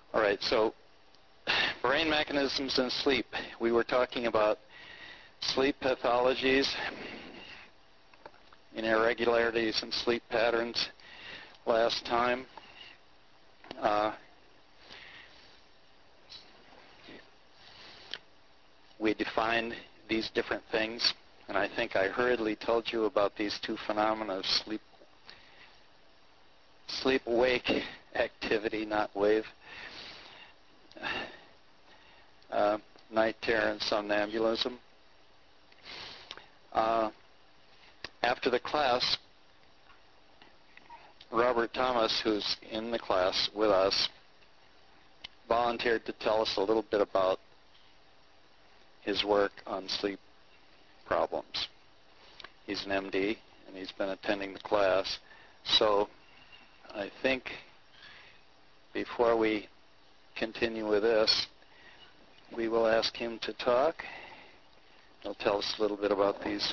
All right, so brain mechanisms in sleep. We were talking about sleep pathologies and irregularities in sleep patterns last time. We defined these different things, and I think I hurriedly told you about these two phenomena of sleep-wake activity, not wave, night terror and somnambulism. After the class, Robert Thomas, who's in the class with us, volunteered to tell us a little bit about his work on sleep problems. He's an MD, and he's been attending the class. So I think before we continue with this, we will ask him to talk. He'll tell us a little bit about these.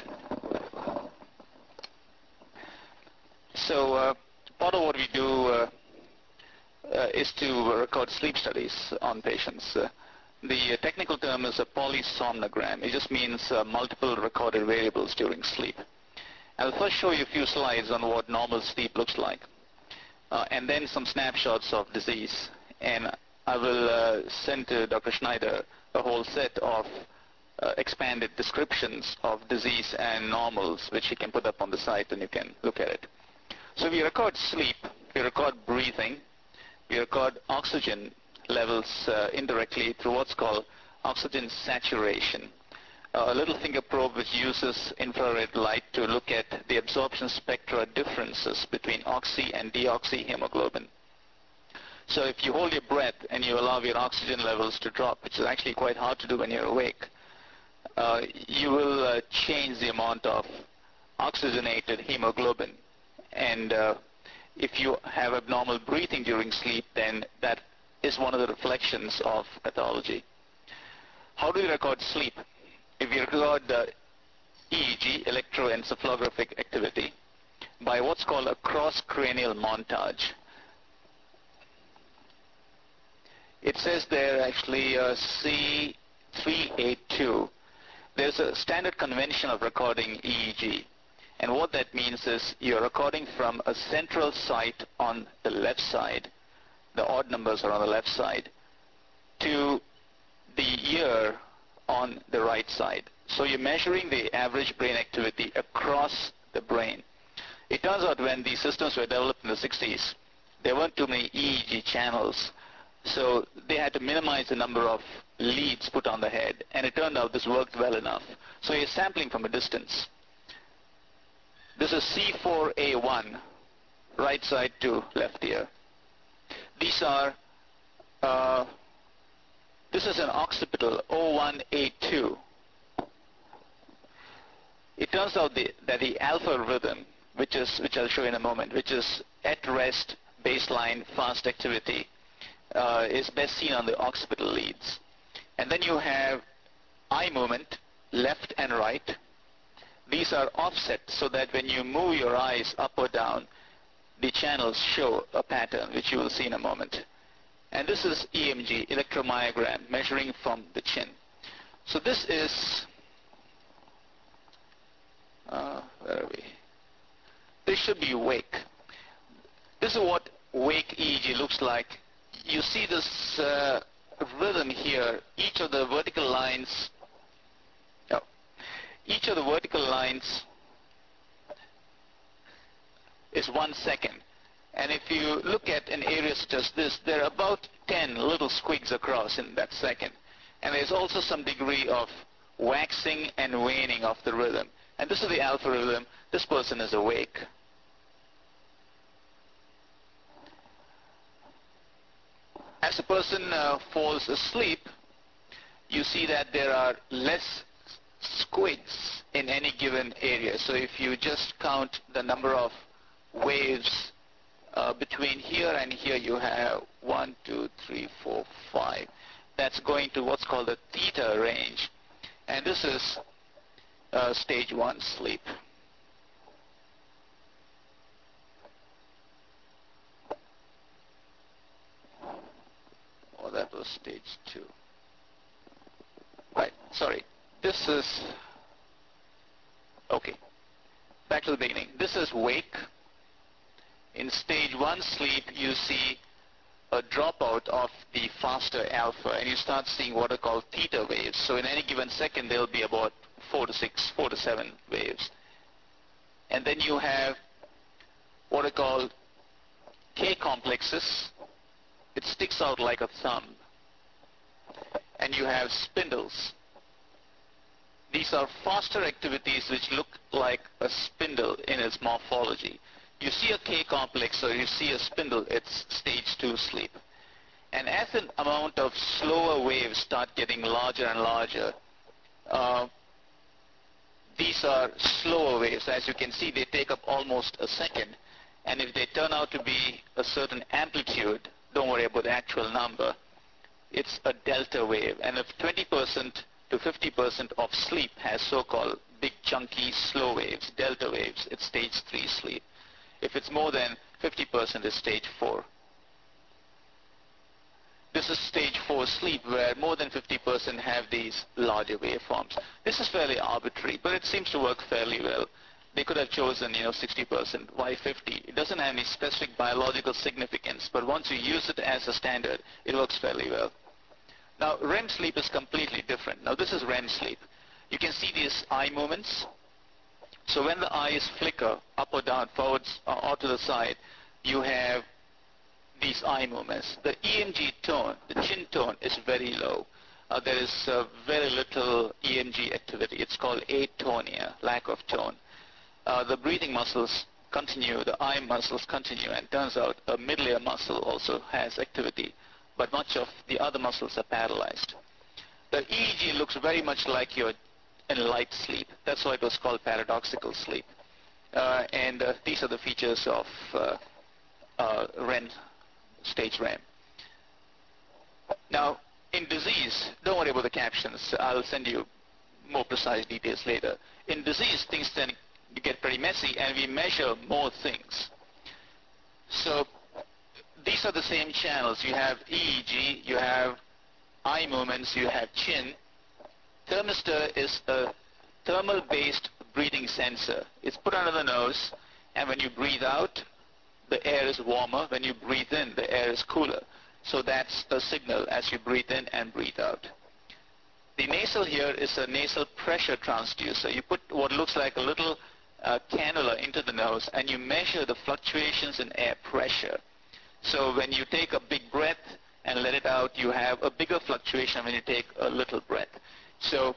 So part of what we do is to record sleep studies on patients. The technical term is a polysomnogram. It just means multiple recorded variables during sleep. I'll first show you a few slides on what normal sleep looks like, and then some snapshots of disease. And I will send to Dr. Schneider a whole set of expanded descriptions of disease and normals, which he can put up on the site and you can look at it. So we record sleep, we record breathing, we record oxygen levels indirectly through what's called oxygen saturation. A little finger probe which uses infrared light to look at the absorption spectra differences between oxy and deoxyhemoglobin. So if you hold your breath and you allow your oxygen levels to drop, which is actually quite hard to do when you're awake, you will change the amount of oxygenated hemoglobin. And if you have abnormal breathing during sleep, then that is one of the reflections of pathology. How do we record sleep? If we record EEG, electroencephalographic activity, by what's called a cross-cranial montage. It says there actually C382. There's a standard convention of recording EEG. And what that means is you're recording from a central site on the left side, the odd numbers are on the left side, to the ear on the right side. So you're measuring the average brain activity across the brain. It turns out when these systems were developed in the 60s, there weren't too many EEG channels, so they had to minimize the number of leads put on the head, and it turned out this worked well enough. So you're sampling from a distance. This is C4A1, right side to left ear. These are, this is an occipital, O1A2. It turns out that the alpha rhythm, which I'll show you in a moment, which is at rest, baseline, fast activity, is best seen on the occipital leads. And then you have eye movement, left and right. These are offset so that when you move your eyes up or down, the channels show a pattern, which you will see in a moment. And this is EMG, electromyogram, measuring from the chin. So this is, where are we? This should be wake. This is what wake EEG looks like. You see this rhythm here. Each of the vertical lines, is 1 second. And if you look at an area such as this, there are about 10 little squigs across in that second. And there's also some degree of waxing and waning of the rhythm. And this is the alpha rhythm. This person is awake. As a person falls asleep, you see that there are less squigs in any given area. So if you just count the number of waves between here and here, you have 1, 2, 3, 4, 5. That's going to what's called the theta range. And this is stage 1 sleep. was stage 2. Right, sorry. This is, okay, back to the beginning. This is wake. In stage 1 sleep, you see a dropout of the faster alpha, and you start seeing what are called theta waves. So in any given second, there will be about 4 to 7 waves. And then you have what are called K complexes. It sticks out like a thumb. And you have spindles. These are faster activities which look like a spindle in its morphology. You see a K complex or you see a spindle, it's stage 2 sleep. And as an amount of slower waves start getting larger and larger, these are slower waves. As you can see, they take up almost a second. And if they turn out to be a certain amplitude, don't worry about the actual number, it's a delta wave. And if 20% to 50% of sleep has so-called big chunky slow waves, delta waves, it's stage 3 sleep. If it's more than 50%, it's stage 4. This is stage 4 sleep, where more than 50% have these larger waveforms. This is fairly arbitrary, but it seems to work fairly well. They could have chosen, 60%. Why 50? It doesn't have any specific biological significance, but once you use it as a standard, it works fairly well. Now, REM sleep is completely different. Now, this is REM sleep. You can see these eye movements. So when the eyes flicker up or down, forwards or to the side, you have these eye movements. The EMG tone, the chin tone, is very low. There is very little EMG activity. It's called atonia, lack of tone. The breathing muscles continue, the eye muscles continue, and turns out a middle ear muscle also has activity, but much of the other muscles are paralyzed. The EEG looks very much like you're in light sleep. That's why it was called paradoxical sleep. These are the features of REM, stage REM. Now, in disease, don't worry about the captions. I'll send you more precise details later. In disease, things tend to get pretty messy, and we measure more things. So these are the same channels. You have EEG, you have eye movements, you have chin. Thermistor is a thermal-based breathing sensor. It's put under the nose, and when you breathe out, the air is warmer. When you breathe in, the air is cooler. So that's a signal as you breathe in and breathe out. The nasal here is a nasal pressure transducer. You put what looks like a little cannula into the nose, and you measure the fluctuations in air pressure. So when you take a big breath and let it out, you have a bigger fluctuation when you take a little breath. So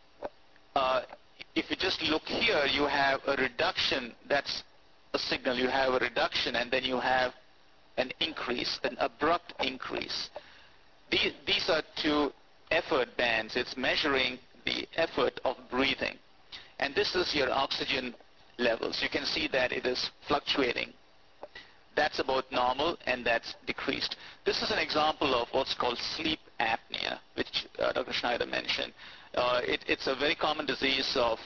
if you just look here, you have a reduction. That's a signal. You have a reduction, and then you have an increase, an abrupt increase. These are two effort bands. It's measuring the effort of breathing. And this is your oxygen levels. You can see that it is fluctuating. That's about normal, and that's decreased. This is an example of what's called sleep apnea, which Dr. Schneider mentioned. It's a very common disease of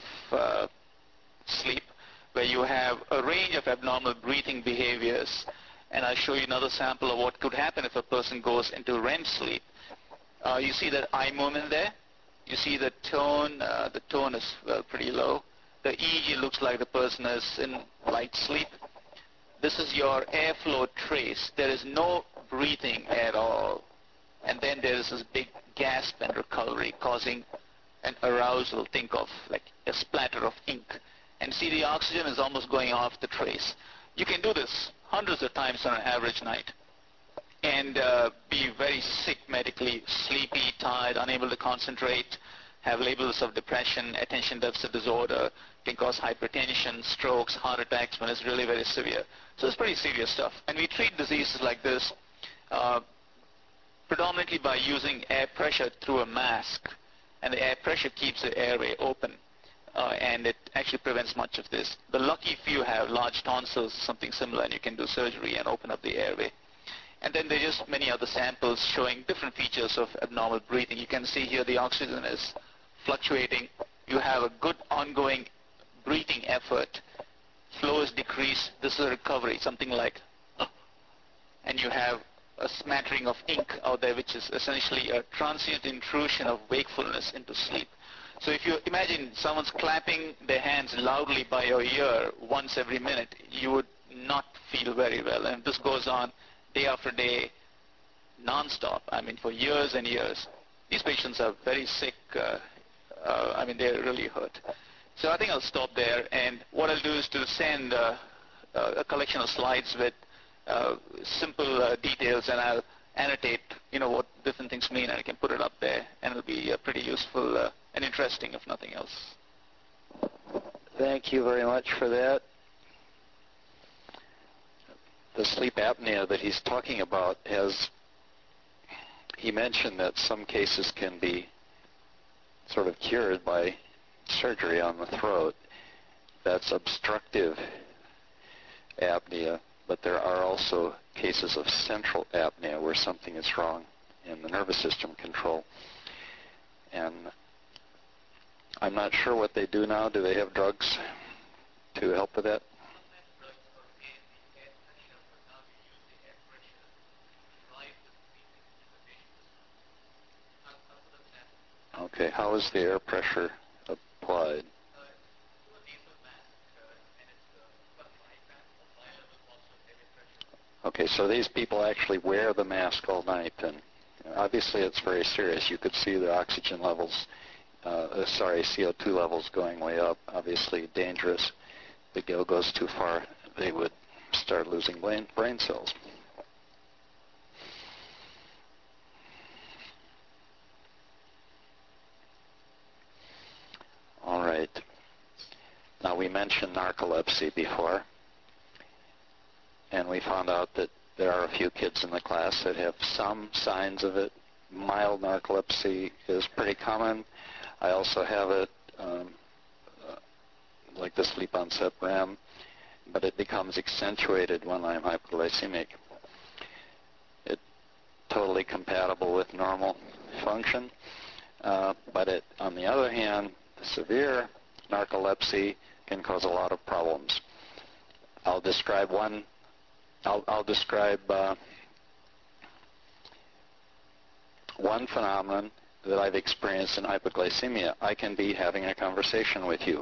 sleep, where you have a range of abnormal breathing behaviors. And I'll show you another sample of what could happen if a person goes into REM sleep. You see that eye movement there? You see the tone is pretty low. The EEG looks like the person is in light sleep. This is your airflow trace. There is no breathing at all. And then there is this big gasp and recovery causing an arousal. Think of like a splatter of ink. And see, the oxygen is almost going off the trace. You can do this hundreds of times on an average night and be very sick medically, sleepy, tired, unable to concentrate, have labels of depression, attention deficit disorder, can cause hypertension, strokes, heart attacks when it's really very severe. So it's pretty serious stuff. And we treat diseases like this predominantly by using air pressure through a mask. And the air pressure keeps the airway open. And it actually prevents much of this. The lucky few have large tonsils, something similar, and you can do surgery and open up the airway. And then there are just many other samples showing different features of abnormal breathing. You can see here the oxygen is fluctuating. You have a good ongoing breathing effort. Flow is decreased. This is a recovery, something like, and you have a smattering of ink out there, which is essentially a transient intrusion of wakefulness into sleep. So if you imagine someone's clapping their hands loudly by your ear once every minute, you would not feel very well. And this goes on day after day, non-stop, I mean, for years and years. These patients are very sick. I mean, they're really hurt. So I think I'll stop there. And what I'll do is to send a collection of slides with simple details, and I'll annotate, what different things mean, and I can put it up there, and it'll be pretty useful and interesting, if nothing else. Thank you very much for that. The sleep apnea that he's talking about he mentioned that some cases can be sort of cured by surgery on the throat. That's obstructive apnea, but there are also cases of central apnea where something is wrong in the nervous system control. And I'm not sure what they do now. Do they have drugs to help with that? Okay, how is the air pressure applied? Okay, so these people actually wear the mask all night, and obviously it's very serious. You could see the oxygen levels, CO2 levels going way up, obviously dangerous. If the goes too far, they would start losing brain cells. All right. Now, we mentioned narcolepsy before, and we found out that there are a few kids in the class that have some signs of it. Mild narcolepsy is pretty common. I also have it, like the sleep onset REM, but it becomes accentuated when I'm hypoglycemic. It's totally compatible with normal function, but on the other hand, severe narcolepsy can cause a lot of problems. I'll describe one. I'll describe one phenomenon that I've experienced in hypoglycemia. I can be having a conversation with you.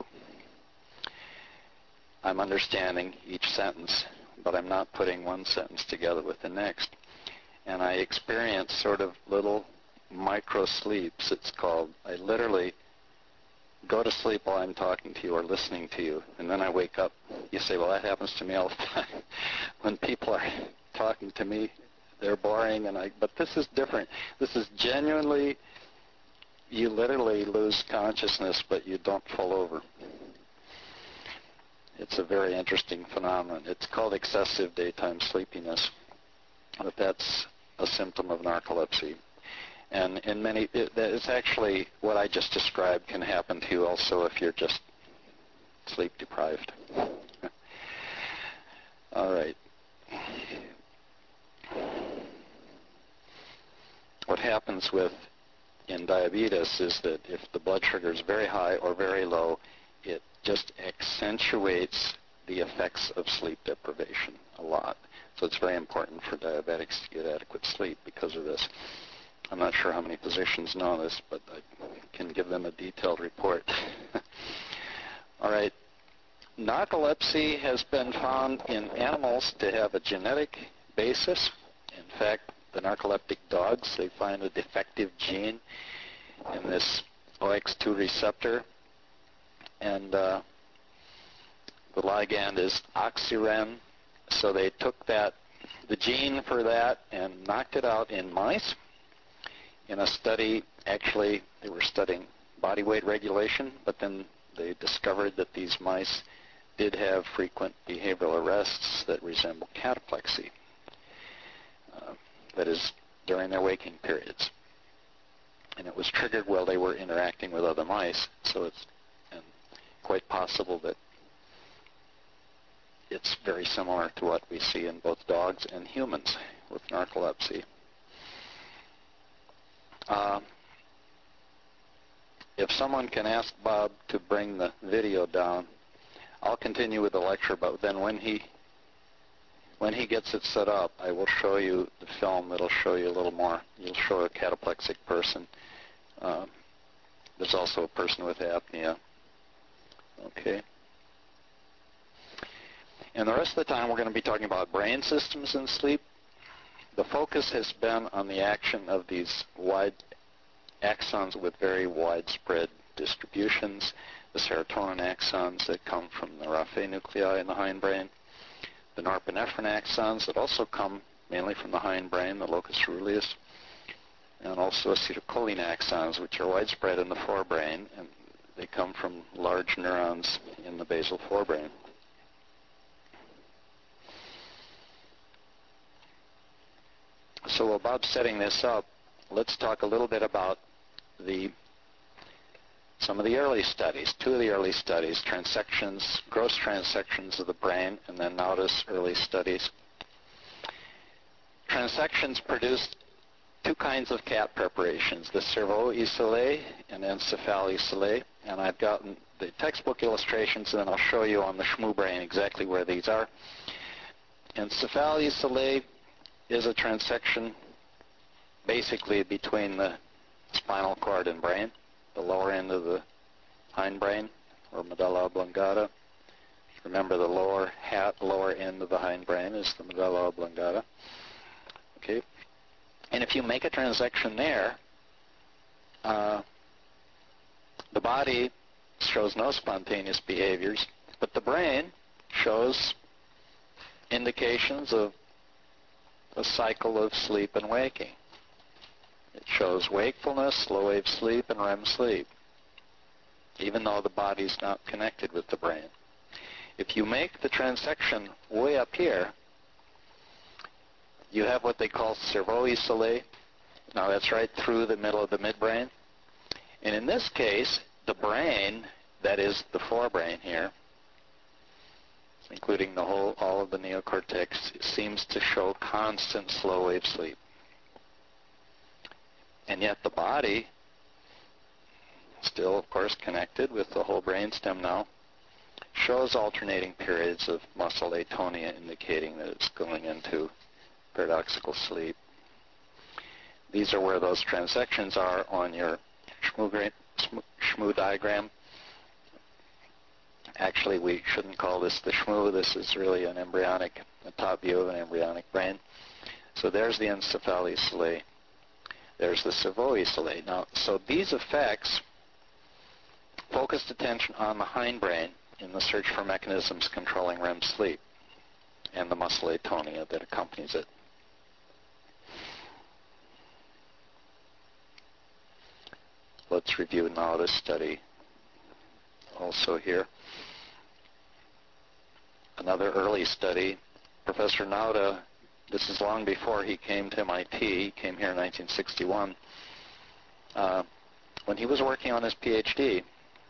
I'm understanding each sentence, but I'm not putting one sentence together with the next. And I experience sort of little micro sleeps, it's called. I literally go to sleep while I'm talking to you or listening to you, and then I wake up. You say, well, that happens to me all the time. When people are talking to me, they're boring, but this is different. This is genuinely, you literally lose consciousness, but you don't fall over. It's a very interesting phenomenon. It's called excessive daytime sleepiness, but that's a symptom of narcolepsy. And in it's actually what I just described can happen to you also if you're just sleep deprived. All right. What happens in diabetes is that if the blood sugar is very high or very low, it just accentuates the effects of sleep deprivation a lot. So it's very important for diabetics to get adequate sleep because of this. I'm not sure how many physicians know this, but I can give them a detailed report. All right. Narcolepsy has been found in animals to have a genetic basis. In fact, the narcoleptic dogs, they find a defective gene in this OX2 receptor, and the ligand is oxyren. So they took the gene for that and knocked it out in mice. In a study, actually, they were studying body weight regulation, but then they discovered that these mice did have frequent behavioral arrests that resemble cataplexy, that is, during their waking periods. And it was triggered while they were interacting with other mice, so it's quite possible that it's very similar to what we see in both dogs and humans with narcolepsy. If someone can ask Bob to bring the video down, I'll continue with the lecture, but then when he when he gets it set up, I will show you the film that'll show you a little more. You'll show a cataplexic person. There's also a person with apnea. Okay. And the rest of the time, we're going to be talking about brain systems in sleep. The focus has been on the action of these wide axons with very widespread distributions, the serotonin axons that come from the raphe nuclei in the hindbrain, the norepinephrine axons that also come mainly from the hindbrain, the locus coeruleus, and also acetylcholine axons, which are widespread in the forebrain, and they come from large neurons in the basal forebrain. So while Bob's setting this up, let's talk a little bit about some of the early studies, two of the early studies, transections, gross transections of the brain, and then Nauta's early studies. Transections produced two kinds of cat preparations, the cerveau isolé and encephaly isolé, and I've gotten the textbook illustrations, and then I'll show you on the Shmoo brain exactly where these are. Encephaly isolé is a transection basically between the spinal cord and brain, the lower end of the hindbrain, or medulla oblongata. Remember, the lower end of the hindbrain is the medulla oblongata. Okay, and if you make a transection there, the body shows no spontaneous behaviors, but the brain shows indications of a cycle of sleep and waking. It shows wakefulness, slow-wave sleep, and REM sleep, even though the body's not connected with the brain. If you make the transection way up here, you have what they call cerveau isolé. Now that's right through the middle of the midbrain. And in this case, the brain, that is the forebrain here, including all of the neocortex, seems to show constant slow-wave sleep. And yet the body, still of course connected with the whole brainstem now, shows alternating periods of muscle atonia, indicating that it's going into paradoxical sleep. These are where those transections are on your Shmoo diagram. Actually, we shouldn't call this the Shmoo. This is really a top view of an embryonic brain. So there's the encephaly isolé. There's the cerveau isolé. Now, so these effects focused attention on the hindbrain in the search for mechanisms controlling REM sleep and the muscle atonia that accompanies it. Let's review Nauta's study also here. Another early study, Professor Nauta, this is long before he came to MIT, he came here in 1961. When he was working on his PhD,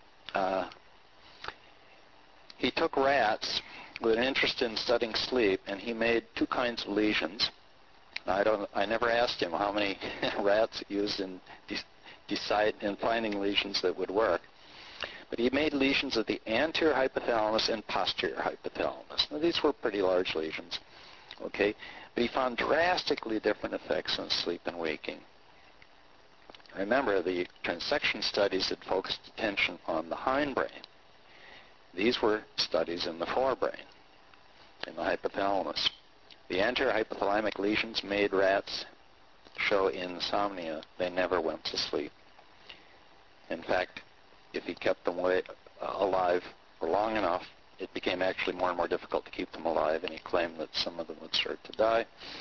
he took rats with an interest in studying sleep, and he made two kinds of lesions. I never asked him how many rats he used in finding lesions that would work. But he made lesions of the anterior hypothalamus and posterior hypothalamus. Now, these were pretty large lesions, okay? But he found drastically different effects on sleep and waking. Remember, the transection studies had focused attention on the hindbrain. These were studies in the forebrain, in the hypothalamus. The anterior hypothalamic lesions made rats show insomnia. They never went to sleep. In fact, if he kept them alive for long enough, it became actually more and more difficult to keep them alive, and he claimed that some of them would start to die.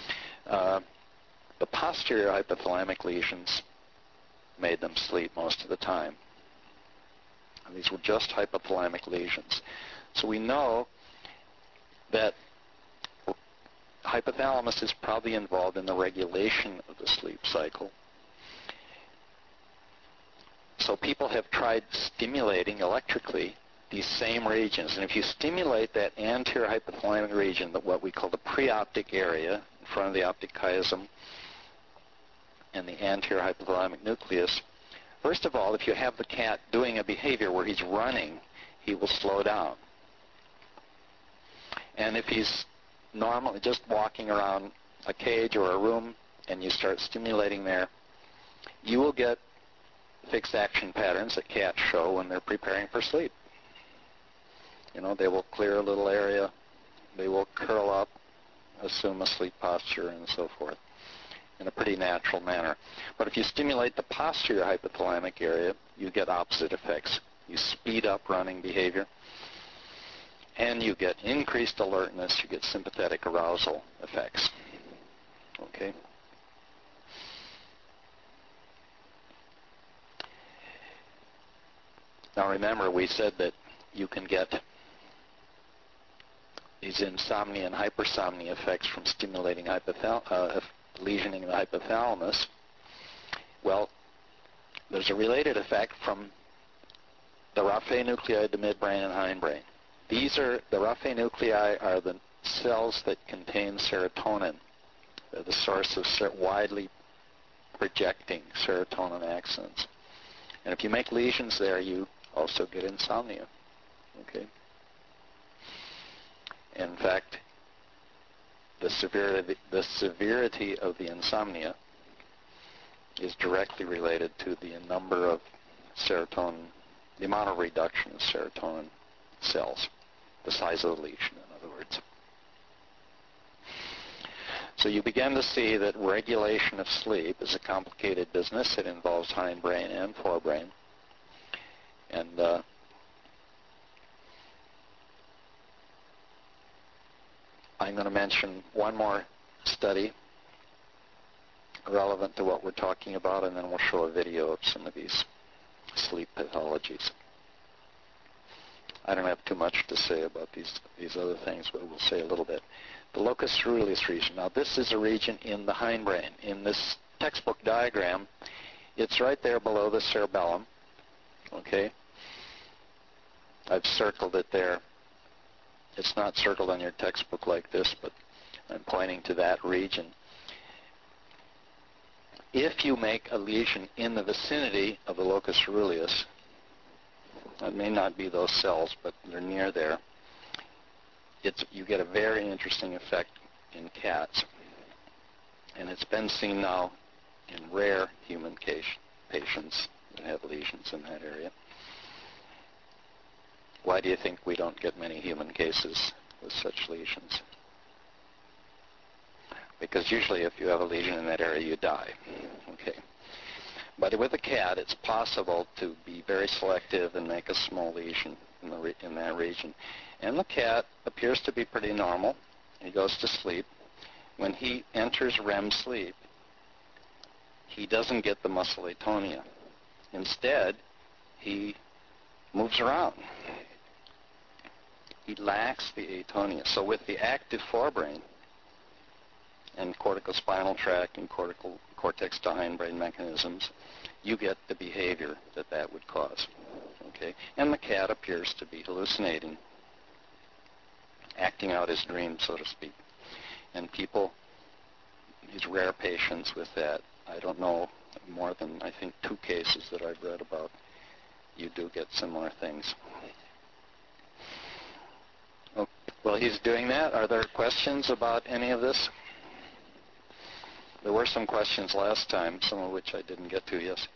The posterior hypothalamic lesions made them sleep most of the time. And these were just hypothalamic lesions. So we know that hypothalamus is probably involved in the regulation of the sleep cycle. So people have tried stimulating electrically these same regions. And if you stimulate that anterior hypothalamic region, what we call the preoptic area in front of the optic chiasm and the anterior hypothalamic nucleus, first of all, if you have the cat doing a behavior where he's running, he will slow down. And if he's normally just walking around a cage or a room and you start stimulating there, you will get fixed action patterns that cats show when they're preparing for sleep. You know, they will clear a little area, they will curl up, assume a sleep posture, and so forth in a pretty natural manner. But if you stimulate the posterior hypothalamic area, you get opposite effects. You speed up running behavior, and you get increased alertness, you get sympathetic arousal effects. Okay? Now remember, we said that you can get these insomnia and hypersomnia effects from stimulating lesioning the hypothalamus. Well, there's a related effect from the Raphe nuclei of the midbrain and hindbrain. The Raphe nuclei are the cells that contain serotonin. They're the source of widely projecting serotonin axons. And if you make lesions there, you also get insomnia. Okay? In fact, the severity of the insomnia is directly related to the number of serotonin, the amount of reduction of serotonin cells, the size of the lesion, in other words. So you begin to see that regulation of sleep is a complicated business. It involves hindbrain and forebrain. And I'm going to mention one more study relevant to what we're talking about, and then we'll show a video of some of these sleep pathologies. I don't have too much to say about these other things, but we'll say a little bit. The locus ceruleus region. Now, this is a region in the hindbrain. In this textbook diagram, it's right there below the cerebellum. Okay? I've circled it there. It's not circled on your textbook like this, but I'm pointing to that region. If you make a lesion in the vicinity of the locus ceruleus, it may not be those cells, but they're near there, you get a very interesting effect in cats. And it's been seen now in rare human patients that have lesions in that area. Why do you think we don't get many human cases with such lesions? Because usually if you have a lesion in that area, you die. Okay. But with a cat, it's possible to be very selective and make a small lesion in that region. And the cat appears to be pretty normal. He goes to sleep. When he enters REM sleep, he doesn't get the muscle atonia. Instead, he moves around. He lacks the atonia. So with the active forebrain and corticospinal tract and cortex to hindbrain mechanisms, you get the behavior that would cause. Okay? And the cat appears to be hallucinating, acting out his dream, so to speak. And people, these rare patients with that, I don't know more than, I think, 2 cases that I've read about, you do get similar things. Okay. Well, he's doing that. Are there questions about any of this? There were some questions last time, some of which I didn't get to, yes.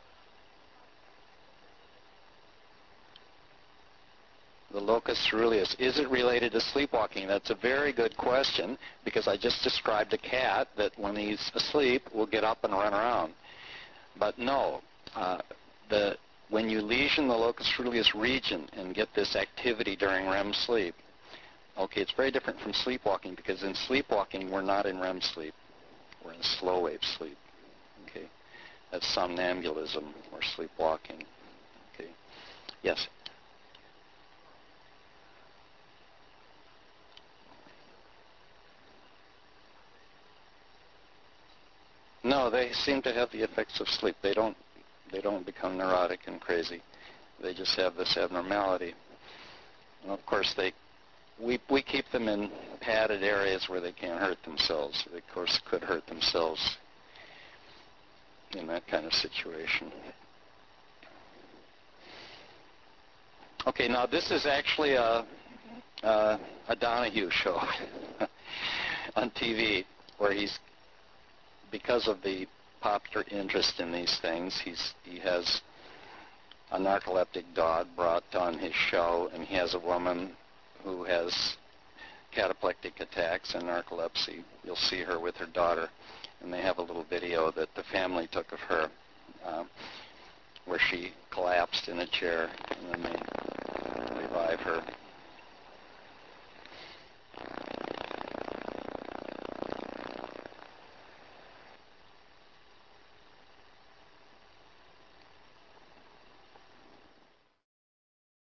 The locus ceruleus, is it related to sleepwalking? That's a very good question, because I just described a cat that when he's asleep will get up and run around. But no, when you lesion the locus ceruleus region and get this activity during REM sleep, okay, it's very different from sleepwalking, because in sleepwalking we're not in REM sleep. We're in slow wave sleep. Okay, that's somnambulism or sleepwalking. Okay, yes. No, they seem to have the effects of sleep. They don't become neurotic and crazy. They just have this abnormality. And of course, we keep them in padded areas where they can't hurt themselves. They, of course, could hurt themselves in that kind of situation. Okay, now this is actually a Donahue show. on TV where because of the popular interest in these things, he has a narcoleptic dog brought on his show, and he has a woman who has cataplectic attacks and narcolepsy. You'll see her with her daughter, and they have a little video that the family took of her where she collapsed in a chair, and then they revive her.